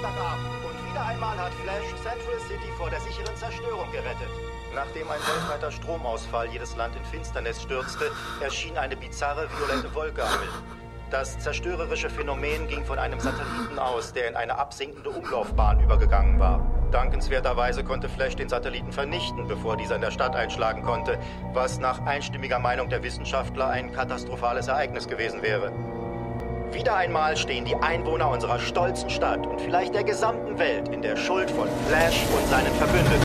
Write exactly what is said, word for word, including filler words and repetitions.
Samstagabend und wieder einmal hat Flash Central City vor der sicheren Zerstörung gerettet. Nachdem ein weltweiter Stromausfall jedes Land in Finsternis stürzte, erschien eine bizarre violette Wolke am Himmel. Das zerstörerische Phänomen ging von einem Satelliten aus, der in eine absinkende Umlaufbahn übergegangen war. Dankenswerterweise konnte Flash den Satelliten vernichten, bevor dieser in der Stadt einschlagen konnte, was nach einstimmiger Meinung der Wissenschaftler ein katastrophales Ereignis gewesen wäre. Wieder einmal stehen die Einwohner unserer stolzen Stadt und vielleicht der gesamten Welt in der Schuld von Flash und seinen Verbündeten.